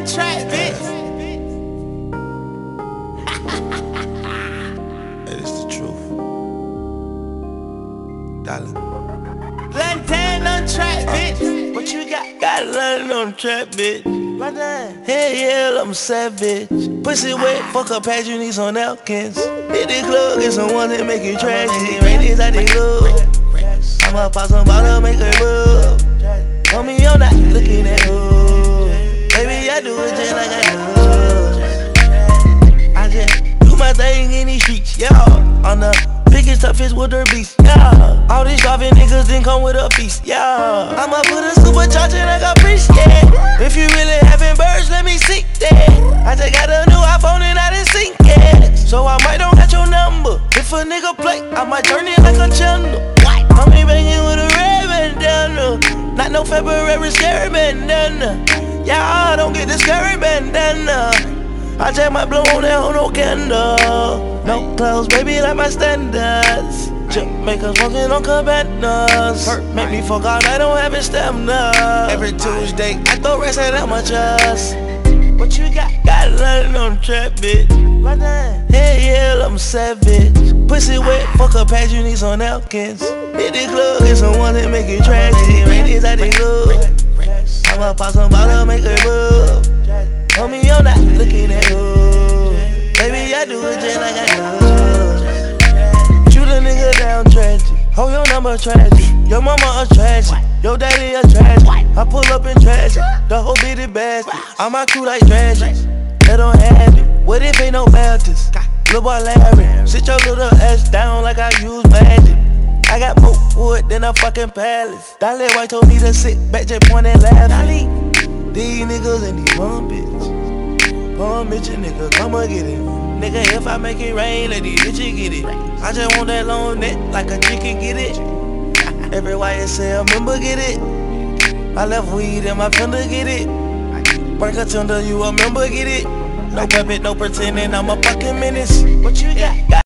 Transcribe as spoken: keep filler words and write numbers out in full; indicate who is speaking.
Speaker 1: on track, bitch.
Speaker 2: That is the truth. Darling.
Speaker 1: Plantain on track, bitch. What you got?
Speaker 2: Got London on the track, bitch.
Speaker 1: London.
Speaker 2: Hell yeah, I'm savage. Pussy wet, fuck up past you need some Elkins. Hit the club, get some one that make it trashy. Rain is out the club. I'ma pop some bottle, make her move. Homie, I'm not looking at you. Baby, I do it just like I do. I just do my thing in these streets, yeah. On the biggest, toughest with her beast, yeah. All these driving niggas didn't come with a feast, yeah. I'ma put a supercharger like a priest, yeah. If you really having birds, let me see that. I just got a new iPhone and I didn't sync it. So I might don't got your number. If a nigga play, I might turn it like a channel. I'm ain't banging with a red bandana. Not no February scary bandana. Yeah, I don't get the scary bandana. I just might blow on that on no candle. No clothes, baby, like my standards. Jamaicans smoking on cabanas. Make me fuck all night, don't have it stamina. Every Tuesday, I throw rest at my chest.
Speaker 1: What you got?
Speaker 2: Got London on the trap, bitch.
Speaker 1: London.
Speaker 2: Hell yeah, I'm savage. Pussy wet, fuck up past you need some Elkins. Hit the club, get some one that make it trashy. Rain is out the club. I'ma pop some bottle, make her move. Homie, I'm not looking at you. Baby, I do it just like I do. Shoot a nigga down tragic. Hold your number tragic. Your mama a tragic. Your daddy a tragic. I pull up in tragic. The whole bitty bastard. I'm my crew like tragic. They don't have it. What if ain't no Baptist? Lil' boy Larry. Sit your little ass down like I use magic. I got more wood than a fucking palace. Dolly White told me to sit back, just point and laugh. These niggas and these bum bitches. Bum bitch, nigga, come get it. Nigga, if I make it rain, let these bitches get it. I just want that long neck like a chicken, get it. Every Y S L member get it. I left weed in my fender, get it. Break a tender, you a member, get it. No puppet, no pretending, I'm a fucking menace.
Speaker 1: What you got?